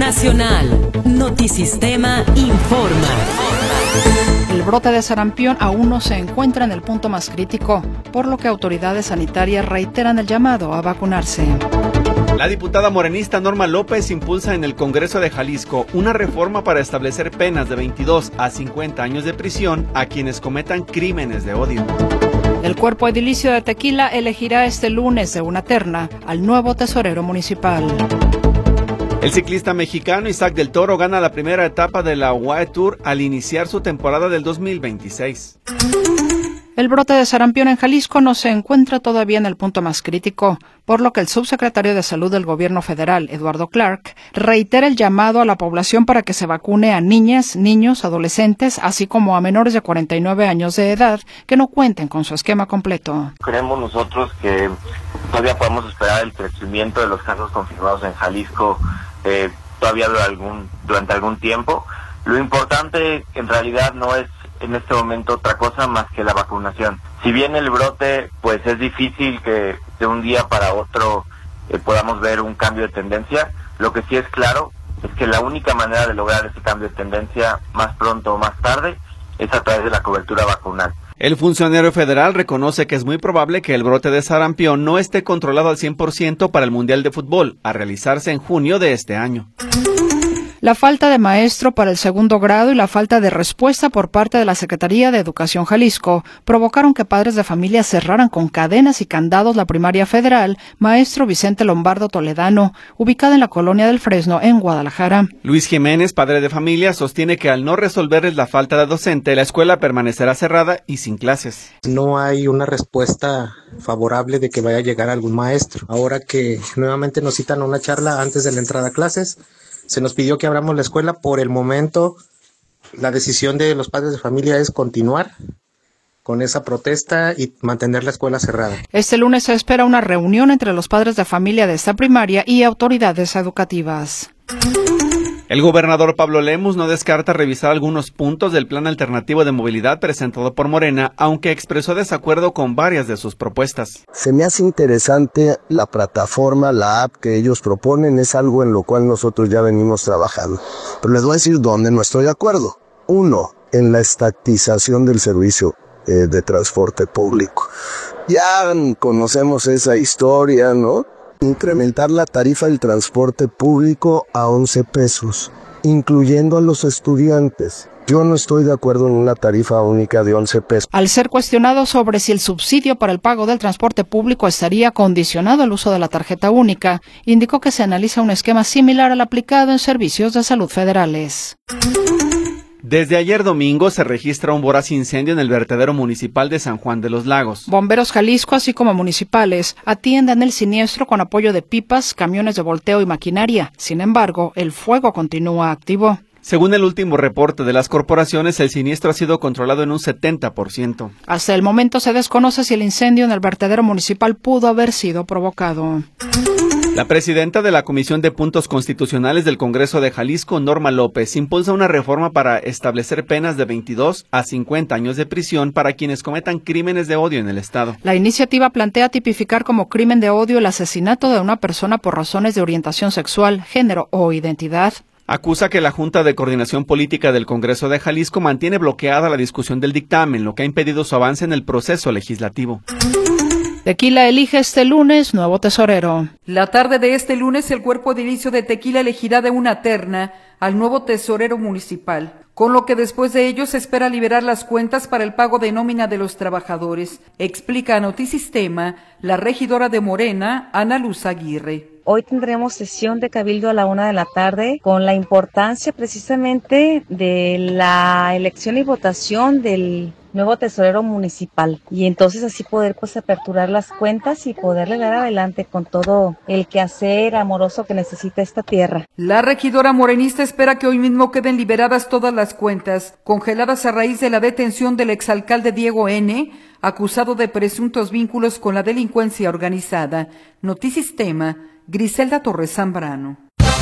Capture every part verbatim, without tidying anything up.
Nacional. Notisistema informa. El brote de sarampión aún no se encuentra en el punto más crítico, por lo que autoridades sanitarias reiteran el llamado a vacunarse. La diputada morenista Norma López impulsa en el Congreso de Jalisco una reforma para establecer penas de veintidós a cincuenta años de prisión a quienes cometan crímenes de odio. El cuerpo edilicio de Tequila elegirá este lunes de una terna al nuevo tesorero municipal. El ciclista mexicano Isaac del Toro gana la primera etapa de la U A E Tour al iniciar su temporada del dos mil veintiséis. El brote de sarampión en Jalisco no se encuentra todavía en el punto más crítico, por lo que el subsecretario de Salud del Gobierno Federal, Eduardo Clark, reitera el llamado a la población para que se vacune a niñas, niños, adolescentes, así como a menores de cuarenta y nueve años de edad que no cuenten con su esquema completo. Creemos nosotros que todavía podemos esperar el crecimiento de los casos confirmados en Jalisco eh, todavía durante algún, durante algún tiempo. Lo importante en realidad no es en este momento otra cosa más que la vacunación. Si bien el brote, pues es difícil que de un día para otro eh, podamos ver un cambio de tendencia, lo que sí es claro es que la única manera de lograr ese cambio de tendencia más pronto o más tarde es a través de la cobertura vacunal. El funcionario federal reconoce que es muy probable que el brote de sarampión no esté controlado al cien por ciento para el Mundial de Fútbol, a realizarse en junio de este año. La falta de maestro para el segundo grado y la falta de respuesta por parte de la Secretaría de Educación Jalisco provocaron que padres de familia cerraran con cadenas y candados la primaria federal Maestro Vicente Lombardo Toledano, ubicada en la colonia del Fresno, en Guadalajara. Luis Jiménez, padre de familia, sostiene que al no resolverles la falta de docente, la escuela permanecerá cerrada y sin clases. No hay una respuesta favorable de que vaya a llegar algún maestro. Ahora que nuevamente nos citan a una charla antes de la entrada a clases, se nos pidió que abramos la escuela. Por el momento, la decisión de los padres de familia es continuar con esa protesta y mantener la escuela cerrada. Este lunes se espera una reunión entre los padres de familia de esta primaria y autoridades educativas. El gobernador Pablo Lemus no descarta revisar algunos puntos del plan alternativo de movilidad presentado por Morena, aunque expresó desacuerdo con varias de sus propuestas. Se me hace interesante la plataforma, la app que ellos proponen, es algo en lo cual nosotros ya venimos trabajando. Pero les voy a decir dónde no estoy de acuerdo. Uno, en la estatización del servicio eh, de transporte público. Ya conocemos esa historia, ¿no? Incrementar la tarifa del transporte público a once pesos, incluyendo a los estudiantes. Yo no estoy de acuerdo en una tarifa única de once pesos. Al ser cuestionado sobre si el subsidio para el pago del transporte público estaría condicionado al uso de la tarjeta única, indicó que se analiza un esquema similar al aplicado en servicios de salud federales. Desde ayer domingo se registra un voraz incendio en el vertedero municipal de San Juan de los Lagos. Bomberos Jalisco, así como municipales, atienden el siniestro con apoyo de pipas, camiones de volteo y maquinaria. Sin embargo, el fuego continúa activo. Según el último reporte de las corporaciones, el siniestro ha sido controlado en un setenta por ciento. Hasta el momento se desconoce si el incendio en el vertedero municipal pudo haber sido provocado. La presidenta de la Comisión de Puntos Constitucionales del Congreso de Jalisco, Norma López, impulsa una reforma para establecer penas de veintidós a cincuenta años de prisión para quienes cometan crímenes de odio en el Estado. La iniciativa plantea tipificar como crimen de odio el asesinato de una persona por razones de orientación sexual, género o identidad. Acusa que la Junta de Coordinación Política del Congreso de Jalisco mantiene bloqueada la discusión del dictamen, lo que ha impedido su avance en el proceso legislativo. Tequila elige este lunes nuevo tesorero. La tarde de este lunes, el cuerpo edilicio de Tequila elegirá de una terna al nuevo tesorero municipal, con lo que después de ello se espera liberar las cuentas para el pago de nómina de los trabajadores, explica a Notisistema la regidora de Morena, Ana Luz Aguirre. Hoy tendremos sesión de cabildo a la una de la tarde con la importancia precisamente de la elección y votación del nuevo tesorero municipal y entonces así poder pues aperturar las cuentas y poderle dar adelante con todo el quehacer amoroso que necesita esta tierra. La regidora morenista espera que hoy mismo queden liberadas todas las cuentas congeladas a raíz de la detención del exalcalde Diego N., acusado de presuntos vínculos con la delincuencia organizada. Notisistema, Griselda Torres Zambrano.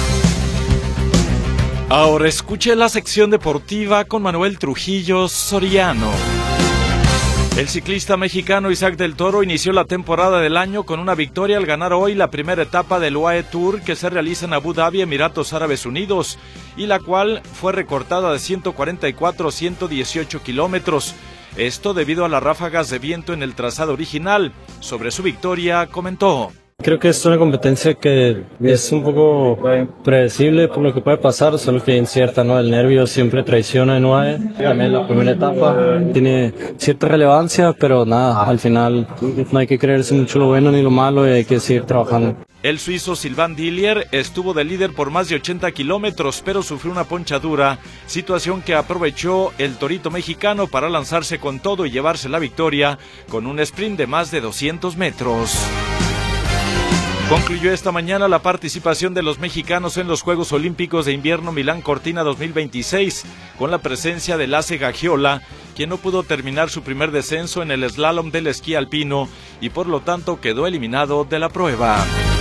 Ahora escuche la sección deportiva con Manuel Trujillo Soriano. El ciclista mexicano Isaac del Toro inició la temporada del año con una victoria al ganar hoy la primera etapa del U A E Tour que se realiza en Abu Dhabi, Emiratos Árabes Unidos, y la cual fue recortada de ciento cuarenta y cuatro a ciento dieciocho kilómetros. Esto debido a las ráfagas de viento en el trazado original. Sobre su victoria comentó: Creo que es una competencia que es un poco predecible por lo que puede pasar, solo que incierta, ¿no? El nervio siempre traiciona en U A E. También la primera etapa tiene cierta relevancia, pero nada, al final no hay que creerse mucho lo bueno ni lo malo y hay que seguir trabajando. El suizo Sylvain Dillier estuvo de líder por más de ochenta kilómetros, pero sufrió una ponchadura, situación que aprovechó el torito mexicano para lanzarse con todo y llevarse la victoria con un sprint de más de doscientos metros. Concluyó esta mañana la participación de los mexicanos en los Juegos Olímpicos de Invierno Milán Cortina dos mil veintiséis, con la presencia de Lasse Gagiola, quien no pudo terminar su primer descenso en el slalom del esquí alpino y por lo tanto quedó eliminado de la prueba.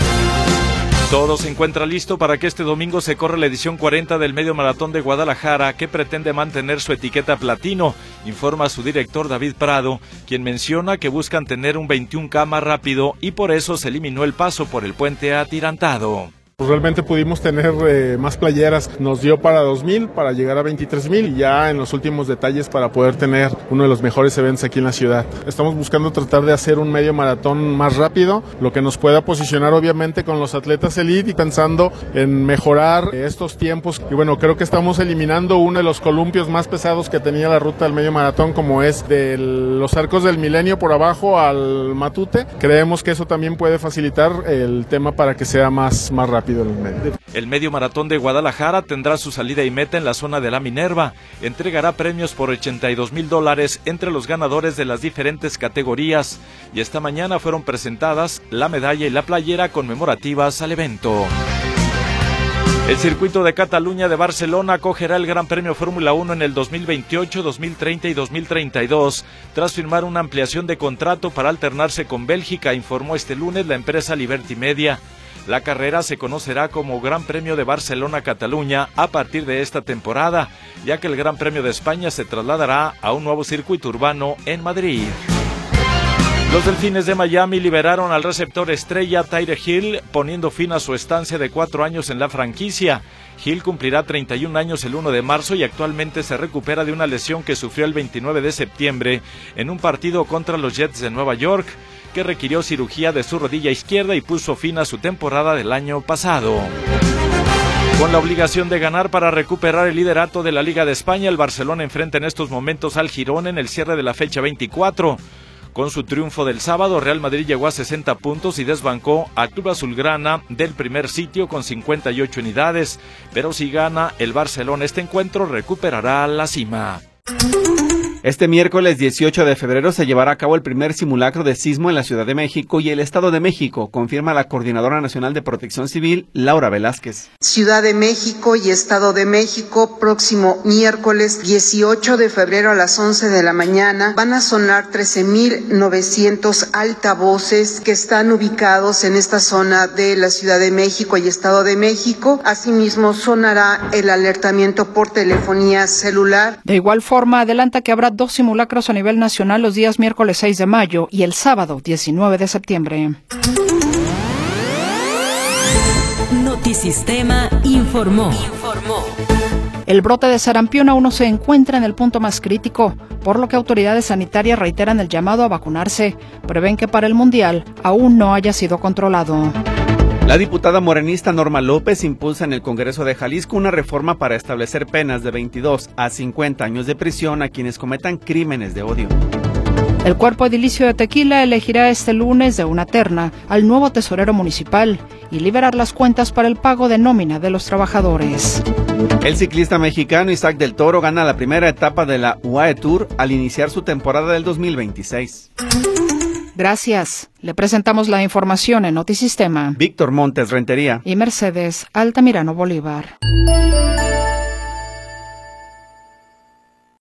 Todo se encuentra listo para que este domingo se corra la edición cuarenta del Medio Maratón de Guadalajara, que pretende mantener su etiqueta platino, informa su director David Prado, quien menciona que buscan tener un veintiún K más rápido y por eso se eliminó el paso por el puente atirantado. Pues realmente pudimos tener eh, más playeras, nos dio para dos mil, para llegar a veintitrés mil y ya en los últimos detalles para poder tener uno de los mejores eventos aquí en la ciudad. Estamos buscando tratar de hacer un medio maratón más rápido, lo que nos pueda posicionar obviamente con los atletas elite y pensando en mejorar estos tiempos. Y bueno, creo que estamos eliminando uno de los columpios más pesados que tenía la ruta del medio maratón, como es de los Arcos del Milenio por abajo al Matute. Creemos que eso también puede facilitar el tema para que sea más, más rápido. El Medio Maratón de Guadalajara tendrá su salida y meta en la zona de la Minerva. Entregará premios por ochenta y dos mil dólares entre los ganadores de las diferentes categorías. Y esta mañana fueron presentadas la medalla y la playera conmemorativas al evento. El circuito de Cataluña de Barcelona acogerá el Gran Premio Fórmula uno en el dos mil veintiocho, dos mil treinta y dos mil treinta y dos, tras firmar una ampliación de contrato para alternarse con Bélgica, informó este lunes la empresa Liberty Media. La carrera se conocerá como Gran Premio de Barcelona-Cataluña a partir de esta temporada, ya que el Gran Premio de España se trasladará a un nuevo circuito urbano en Madrid. Los Delfines de Miami liberaron al receptor estrella Tyre Hill, poniendo fin a su estancia de cuatro años en la franquicia. Hill cumplirá treinta y un años el uno de marzo y actualmente se recupera de una lesión que sufrió el veintinueve de septiembre en un partido contra los Jets de Nueva York, que requirió cirugía de su rodilla izquierda y puso fin a su temporada del año pasado. Con la obligación de ganar para recuperar el liderato de la Liga de España, el Barcelona enfrenta en estos momentos al Girona en el cierre de la fecha veinticuatro. Con su triunfo del sábado, Real Madrid llegó a sesenta puntos y desbancó a Club Azulgrana del primer sitio con cincuenta y ocho unidades, pero si gana el Barcelona este encuentro recuperará la cima. Este miércoles dieciocho de febrero se llevará a cabo el primer simulacro de sismo en la Ciudad de México y el Estado de México, confirma la Coordinadora Nacional de Protección Civil, Laura Velázquez. Ciudad de México y Estado de México, próximo miércoles dieciocho de febrero a las once de la mañana, van a sonar trece mil novecientos altavoces que están ubicados en esta zona de la Ciudad de México y Estado de México. Asimismo, sonará el alertamiento por telefonía celular. De igual forma, adelanta que habrá dos simulacros a nivel nacional los días miércoles seis de mayo y el sábado diecinueve de septiembre. Notisistema informó. informó. El brote de sarampión aún no se encuentra en el punto más crítico, por lo que autoridades sanitarias reiteran el llamado a vacunarse. Prevén que para el Mundial aún no haya sido controlado. La diputada morenista Norma López impulsa en el Congreso de Jalisco una reforma para establecer penas de veintidós a cincuenta años de prisión a quienes cometan crímenes de odio. El cuerpo edilicio de Tequila elegirá este lunes de una terna al nuevo tesorero municipal y liberar las cuentas para el pago de nómina de los trabajadores. El ciclista mexicano Isaac del Toro gana la primera etapa de la U A E Tour al iniciar su temporada del dos mil veintiséis. Gracias. Le presentamos la información en Notisistema. Víctor Montes Rentería y Mercedes Altamirano Bolívar.